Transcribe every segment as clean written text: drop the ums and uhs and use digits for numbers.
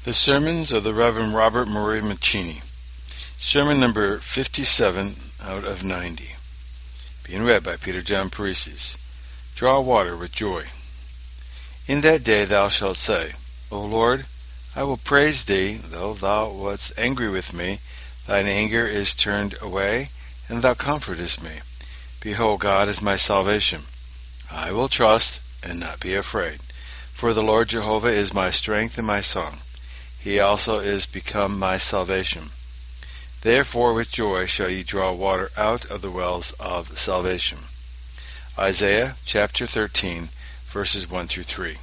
The Sermons of the Reverend Robert Murray Mancini. Sermon number 57 out of 90. Being read by Peter John Paresis. Draw water with joy. In that day thou shalt say, O Lord, I will praise thee, though thou wast angry with me. Thine anger is turned away, and thou comfortest me. Behold, God is my salvation. I will trust and not be afraid. For the Lord Jehovah is my strength and my song. He also is become my salvation. Therefore with joy shall ye draw water out of the wells of salvation. Isaiah chapter 13, verses 1 through 3.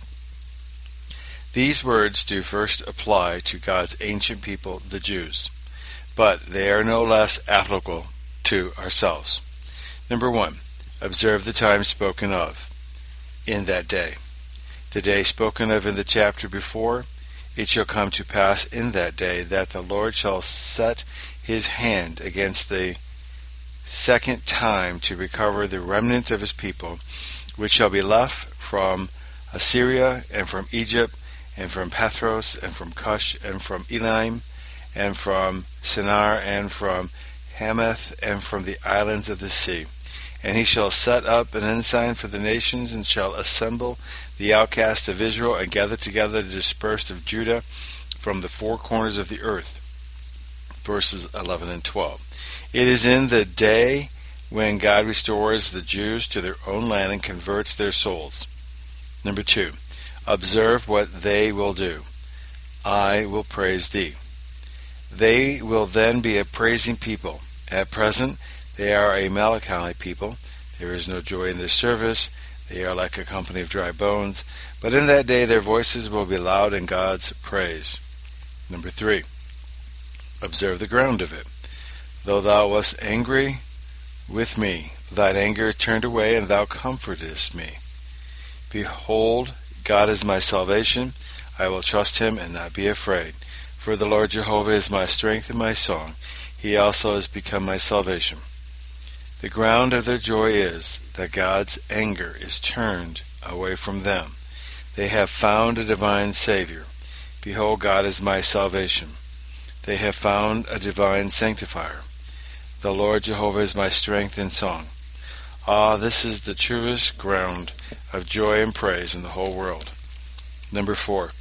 These words do first apply to God's ancient people, the Jews, but they are no less applicable to ourselves. Number 1, observe the time spoken of, in that day. The day spoken of in the chapter before, it shall come to pass in that day that the Lord shall set his hand against the second time to recover the remnant of his people, which shall be left from Assyria, and from Egypt, and from Pathros, and from Cush, and from Elam, and from Shinar, and from Hamath, and from the islands of the sea. And he shall set up an ensign for the nations, and shall assemble the outcasts of Israel, and gather together the dispersed of Judah from the four corners of the earth. Verses 11 and 12. It is in the day when God restores the Jews to their own land and converts their souls. Number 2, observe what they will do. I will praise thee. They will then be a praising people. At present, they are a melancholy people. There is no joy in their service. They are like a company of dry bones. But in that day their voices will be loud in God's praise. Number 3, observe the ground of it. Though thou wast angry with me, thine anger is turned away, and thou comfortest me. Behold, God is my salvation. I will trust him and not be afraid. For the Lord Jehovah is my strength and my song. He also has become my salvation. The ground of their joy is that God's anger is turned away from them. They have found a divine Savior. Behold, God is my salvation. They have found a divine sanctifier. The Lord Jehovah is my strength and song. Ah, this is the truest ground of joy and praise in the whole world. Number 4,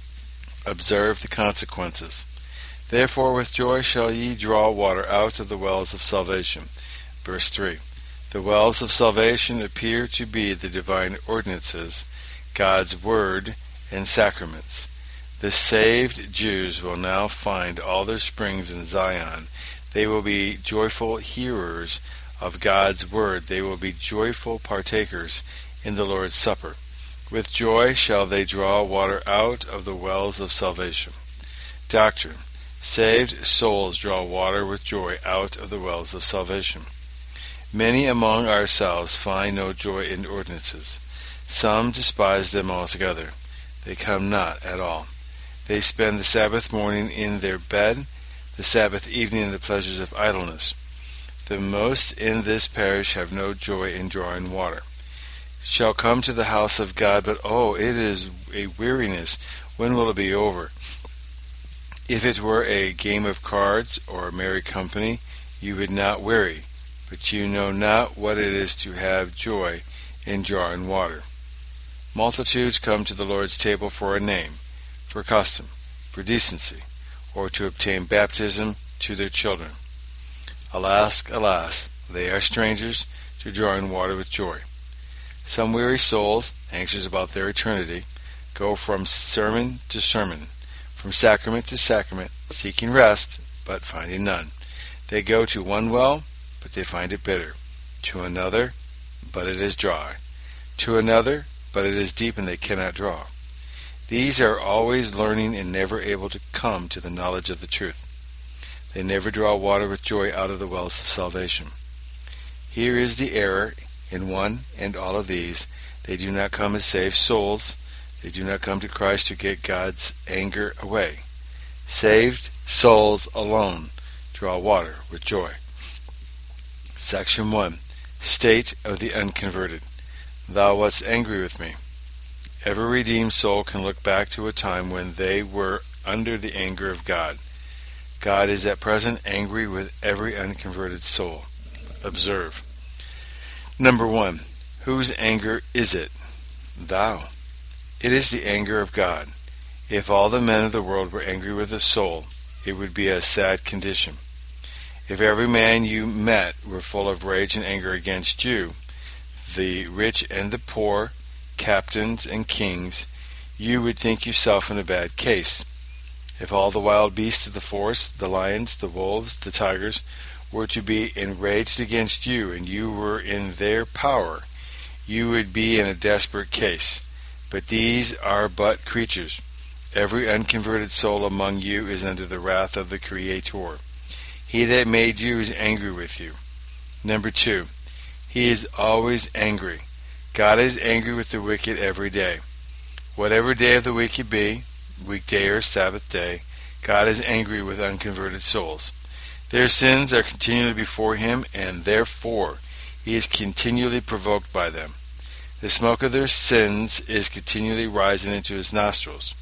observe the consequences. Therefore with joy shall ye draw water out of the wells of salvation. Verse 3, the wells of salvation appear to be the divine ordinances, God's word and sacraments. The saved Jews will now find all their springs in Zion. They will be joyful hearers of God's word. They will be joyful partakers in the Lord's Supper. With joy shall they draw water out of the wells of salvation. Doctrine. Saved souls draw water with joy out of the wells of salvation. Many among ourselves find no joy in ordinances. Some despise them altogether. They come not at all. They spend the Sabbath morning in their bed, the Sabbath evening in the pleasures of idleness. The most in this parish have no joy in drawing water. Shall come to the house of God, but oh, it is a weariness. When will it be over? If it were a game of cards or a merry company, you would not weary. But you know not what it is to have joy in drawing water. Multitudes come to the Lord's table for a name, for custom, for decency, or to obtain baptism to their children. Alas, alas, they are strangers to drawing water with joy. Some weary souls, anxious about their eternity, go from sermon to sermon, from sacrament to sacrament, seeking rest, but finding none. They go to one well, but they find it bitter. To another, but it is dry. To another, but it is deep, and they cannot draw. These are always learning and never able to come to the knowledge of the truth. They never draw water with joy out of the wells of salvation. Here is the error in one and all of these. They do not come as saved souls. They do not come to Christ to get God's anger away. Saved souls alone draw water with joy. Section 1. State of the unconverted. Thou wast angry with me. Every redeemed soul can look back to a time when they were under the anger of God. God is at present angry with every unconverted soul. Observe. Number 1. Whose anger is it? Thou. It is the anger of God. If all the men of the world were angry with a soul, it would be a sad condition. If every man you met were full of rage and anger against you, the rich and the poor, captains and kings, you would think yourself in a bad case. If all the wild beasts of the forest, the lions, the wolves, the tigers, were to be enraged against you, and you were in their power, you would be in a desperate case. But these are but creatures. Every unconverted soul among you is under the wrath of the Creator. He that made you is angry with you. Number 2. He is always angry. God is angry with the wicked every day. Whatever day of the week it be, weekday or Sabbath day, God is angry with unconverted souls. Their sins are continually before him, and therefore he is continually provoked by them. The smoke of their sins is continually rising into his nostrils.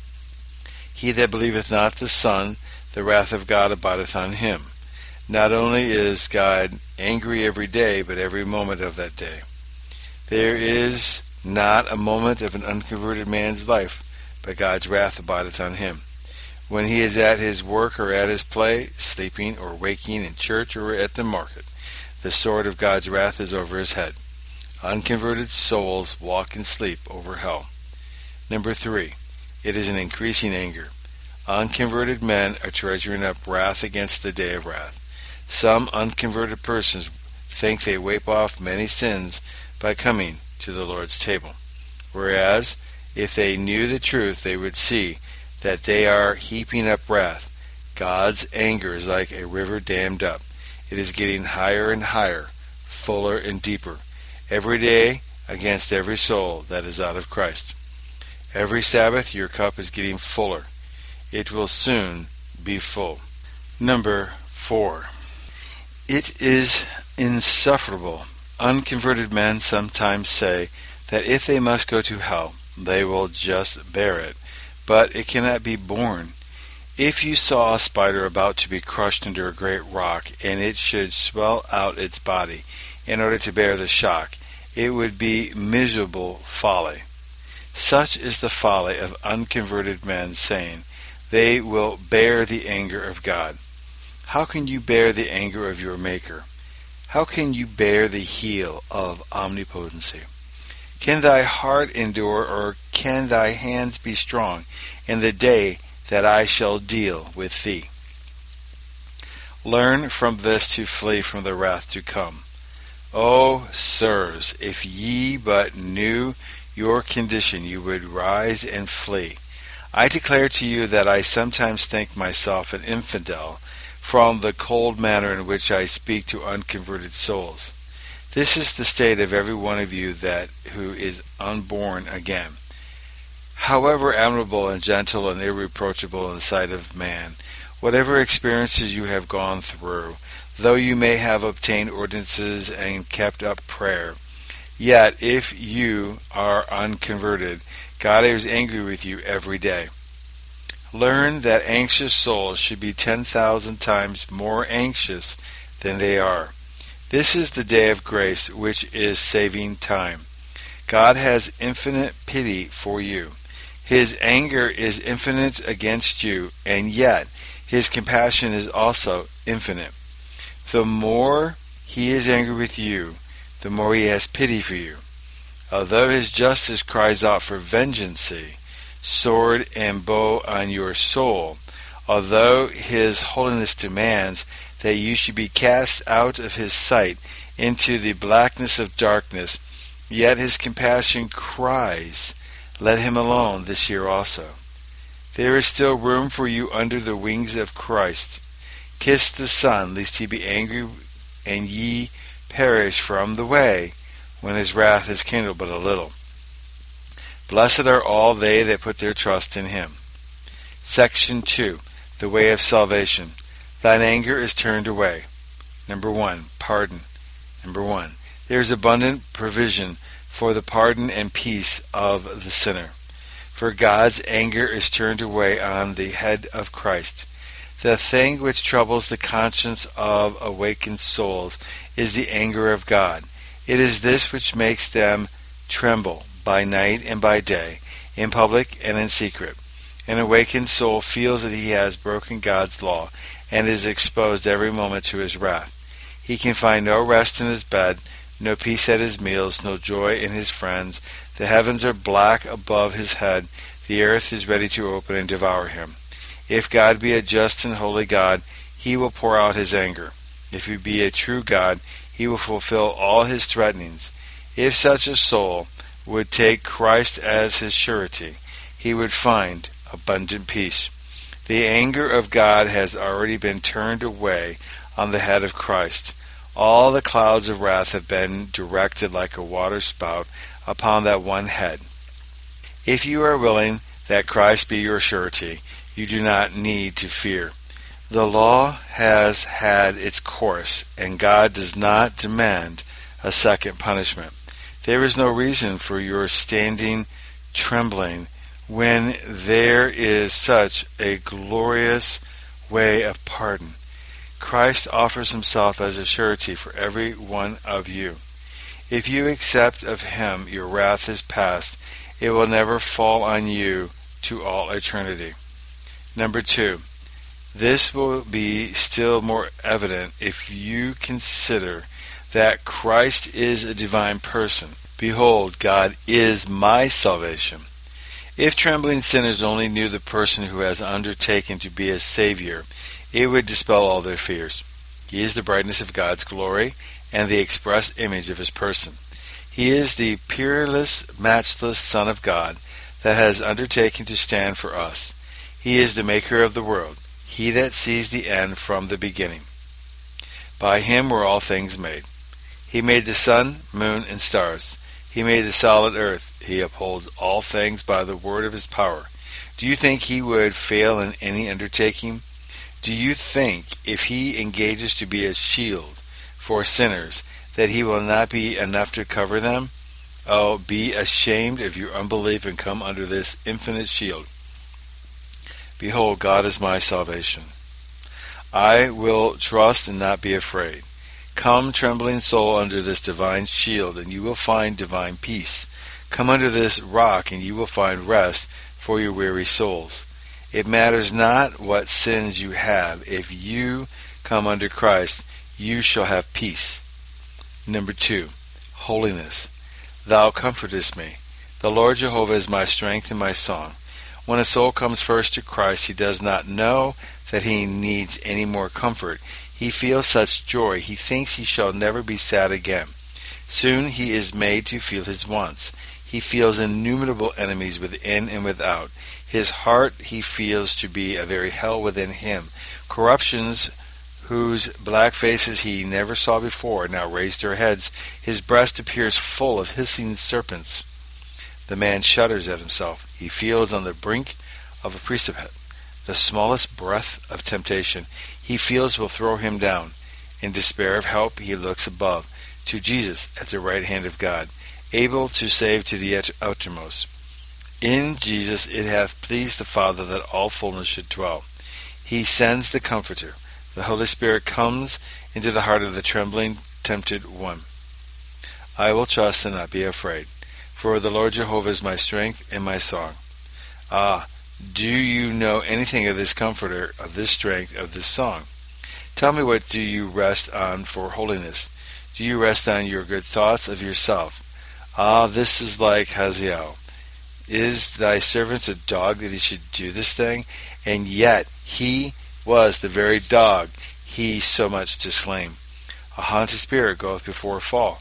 He that believeth not the Son, the wrath of God abideth on him. Not only is God angry every day, but every moment of that day. There is not a moment of an unconverted man's life, but God's wrath abideth on him. When he is at his work or at his play, sleeping or waking, in church or at the market, the sword of God's wrath is over his head. Unconverted souls walk in sleep over hell. Number 3. It is an increasing anger. Unconverted men are treasuring up wrath against the day of wrath. Some unconverted persons think they wipe off many sins by coming to the Lord's table, whereas if they knew the truth, they would see that they are heaping up wrath. God's anger is like a river dammed up. It is getting higher and higher, fuller and deeper, every day against every soul that is out of Christ. Every Sabbath your cup is getting fuller. It will soon be full. Number 4. It is insufferable. Unconverted men sometimes say that if they must go to hell, they will just bear it, but it cannot be borne. If you saw a spider about to be crushed under a great rock, and it should swell out its body in order to bear the shock, it would be miserable folly. Such is the folly of unconverted men, saying they will bear the anger of God. How can you bear the anger of your Maker? How can you bear the heel of omnipotency? Can thy heart endure, or can thy hands be strong in the day that I shall deal with thee? Learn from this to flee from the wrath to come. O sirs, if ye but knew your condition, you would rise and flee. I declare to you that I sometimes think myself an infidel from the cold manner in which I speak to unconverted souls. This is the state of every one of you who is unborn again. However admirable and gentle and irreproachable in the sight of man, whatever experiences you have gone through, though you may have obtained ordinances and kept up prayer, yet if you are unconverted, God is angry with you every day. Learn that anxious souls should be 10,000 times more anxious than they are. This is the day of grace, which is saving time. God has infinite pity for you. His anger is infinite against you, and yet his compassion is also infinite. The more he is angry with you, the more he has pity for you. Although his justice cries out for vengeance, sword and bow on your soul, although his holiness demands that you should be cast out of his sight into the blackness of darkness, yet his compassion cries, let him alone this year also. There is still room for you under the wings of Christ. Kiss the Son, lest he be angry and ye perish from the way, when his wrath is kindled but a little. Blessed are all they that put their trust in him. Section 2. The way of salvation. Thine anger is turned away. Number 1. Pardon. Number 1. There is abundant provision for the pardon and peace of the sinner. For God's anger is turned away on the head of Christ. The thing which troubles the conscience of awakened souls is the anger of God. It is this which makes them tremble by night and by day, in public and in secret. An awakened soul feels that he has broken God's law and is exposed every moment to his wrath. He can find no rest in his bed, no peace at his meals, no joy in his friends. The heavens are black above his head. The earth is ready to open and devour him. If God be a just and holy God, he will pour out his anger. If he be a true God, he will fulfill all his threatenings. If such a soul would take Christ as his surety, he would find abundant peace. The anger of God has already been turned away on the head of Christ. All the clouds of wrath have been directed like a water spout upon that one head. If you are willing that Christ be your surety, you do not need to fear. The law has had its course, and God does not demand a second punishment. There is no reason for your standing trembling when there is such a glorious way of pardon. Christ offers himself as a surety for every one of you. If you accept of him, your wrath is past. It will never fall on you to all eternity. Number 2. This will be still more evident if you consider that Christ is a divine person. Behold, God is my salvation. If trembling sinners only knew the person who has undertaken to be a Savior, it would dispel all their fears. He is the brightness of God's glory and the express image of his person. He is the peerless, matchless Son of God that has undertaken to stand for us. He is the maker of the world, he that sees the end from the beginning. By him were all things made. He made the sun, moon, and stars. He made the solid earth. He upholds all things by the word of his power. Do you think he would fail in any undertaking? Do you think if he engages to be a shield for sinners, that he will not be enough to cover them? Oh, be ashamed of your unbelief and come under this infinite shield. Behold, God is my salvation. I will trust and not be afraid. Come, trembling soul, under this divine shield, and you will find divine peace. Come under this rock, and you will find rest for your weary souls. It matters not what sins you have. If you come under Christ, you shall have peace. Number 2, holiness. Thou comfortest me. The Lord Jehovah is my strength and my song. When a soul comes first to Christ, he does not know that he needs any more comfort. He feels such joy, he thinks he shall never be sad again. Soon he is made to feel his wants. He feels innumerable enemies within and without. His heart he feels to be a very hell within him. Corruptions whose black faces he never saw before now raise their heads. His breast appears full of hissing serpents. The man shudders at himself. He feels on the brink of a precipice. The smallest breath of temptation he feels will throw him down. In despair of help he looks above, to Jesus at the right hand of God, able to save to the uttermost. In Jesus it hath pleased the Father that all fullness should dwell. He sends the Comforter. The Holy Spirit comes into the heart of the trembling, tempted one. I will trust and not be afraid, for the Lord Jehovah is my strength and my song. Ah, do you know anything of this Comforter, of this strength, of this song? Tell me, what do you rest on for holiness? Do you rest on your good thoughts of yourself? Ah, this is like Hazael. Is thy servant a dog that he should do this thing? And yet he was the very dog he so much disclaimed. A haughty spirit goeth before a fall.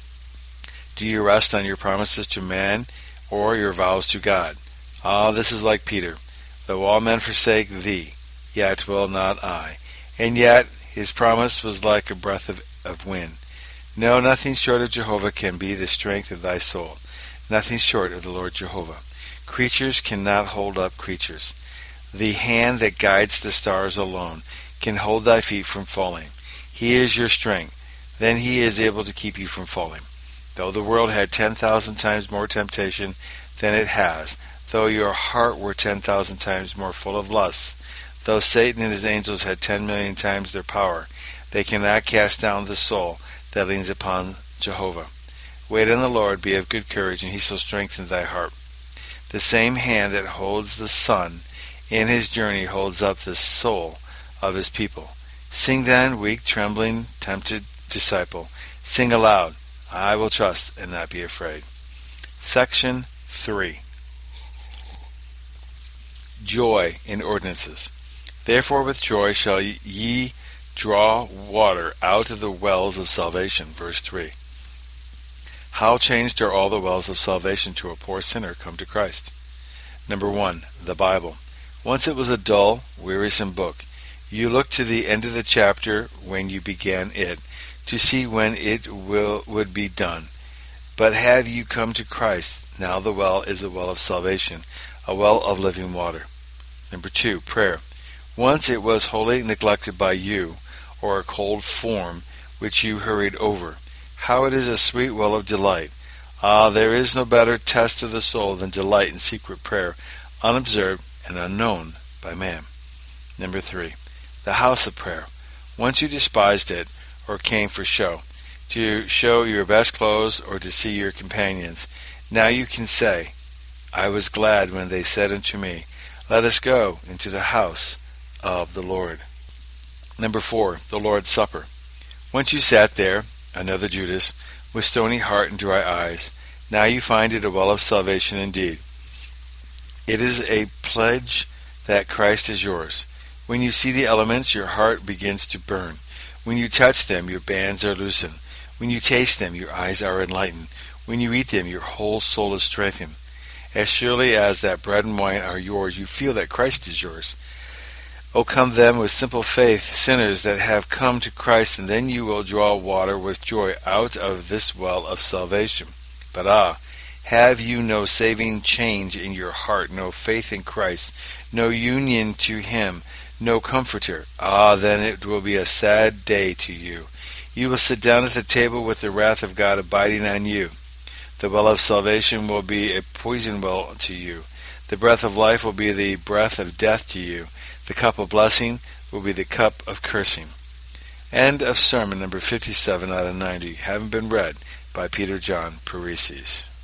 Do you rest on your promises to man, or your vows to God? Ah, this is like Peter. Though all men forsake thee, yet will not I. And yet his promise was like a breath of wind. No, nothing short of Jehovah can be the strength of thy soul. Nothing short of the Lord Jehovah. Creatures cannot hold up creatures. The hand that guides the stars alone can hold thy feet from falling. He is your strength. Then he is able to keep you from falling. Though the world had 10,000 times more temptation than it has, though your heart were 10,000 times more full of lusts, though Satan and his angels had 10,000,000 times their power, they cannot cast down the soul that leans upon Jehovah. Wait on the Lord, be of good courage, and he shall strengthen thy heart. The same hand that holds the sun in his journey holds up the soul of his people. Sing then, weak, trembling, tempted disciple. Sing aloud, I will trust and not be afraid. Section 3. Joy in ordinances. Therefore with joy shall ye draw water out of the wells of salvation. Verse 3. How changed are all the wells of salvation to a poor sinner come to Christ? Number 1. The Bible. Once it was a dull, wearisome book. You looked to the end of the chapter when you began it, to see when it would be done. But have you come to Christ? Now the well is a well of salvation, a well of living water. Number 2. Prayer. Once it was wholly neglected by you, or a cold form which you hurried over. How it is a sweet well of delight. Ah, there is no better test of the soul than delight in secret prayer, unobserved and unknown by man. Number 3. The house of prayer. Once you despised it, or came for show, to show your best clothes or to see your companions. Now you can say, I was glad when they said unto me, let us go into the house of the Lord. Number 4. The Lord's Supper. Once you sat there, another Judas, with stony heart and dry eyes. Now you find it a well of salvation indeed. It is a pledge that Christ is yours. When you see the elements, your heart begins to burn. When you touch them, your bands are loosened. When you taste them, your eyes are enlightened. When you eat them, your whole soul is strengthened. As surely as that bread and wine are yours, you feel that Christ is yours. O come then with simple faith, sinners that have come to Christ, and then you will draw water with joy out of this well of salvation. But have you no saving change in your heart, no faith in Christ, no union to him, no comforter? Then it will be a sad day to you. You will sit down at the table with the wrath of God abiding on you. The well of salvation will be a poison well to you. The breath of life will be the breath of death to you. The cup of blessing will be the cup of cursing. End of sermon number 57 out of 90, having been read by Peter John Paresis.